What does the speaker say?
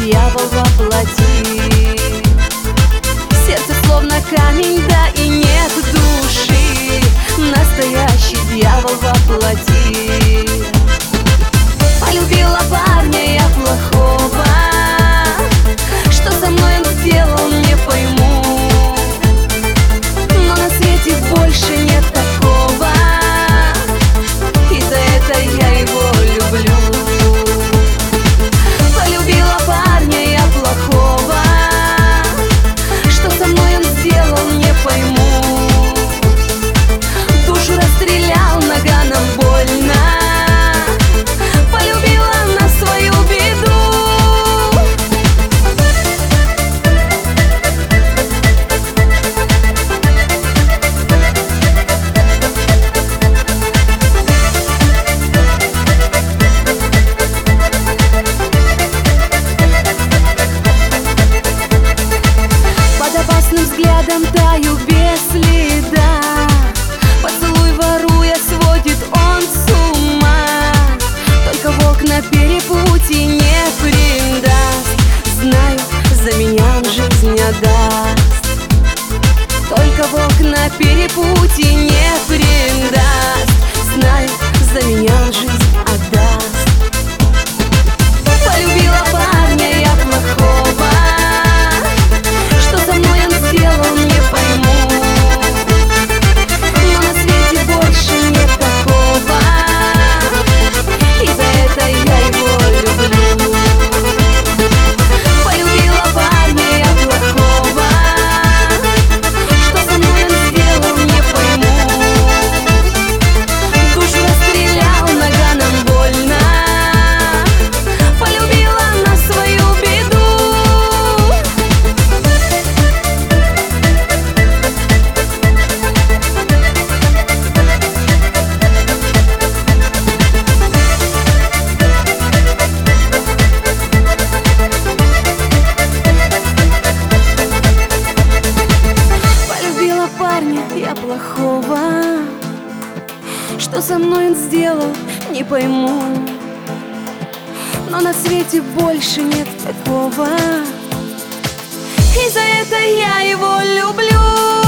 дьявол во плоти. Сердце словно камень, да и нет души. Настоящий дьявол во плоти. Полюбила парня я плохого. Что со мной он сделал, не пойму. Но на свете больше нет такого. И за это я его люблю. Полюбила парня я плохого. Что со мной он сделал, не пойму. Душу расстрелял, наганом больно. Полюбила на свою беду. Под опасным взглядом таю без следа. Поцелуй воруя сводит он с ума. Только волк на перепутье не предаст. Знаю, за меня он жизнь отдаст. Только волк на перепутье не предаст. Знаю, за меня он жизнь отдаст. Полюбила парня я плохого. Что со мной он сделал, не пойму. Но на свете больше нет такого. И за это я его люблю. Полюбила парня я плохого. Что со мной он сделал, не пойму. Душу расстрелял, наганом больно. Полюбила на свою беду. Полюбила парня я плохого. Что со мной он сделал, не пойму. Но на свете больше нет такого. И за это я его люблю.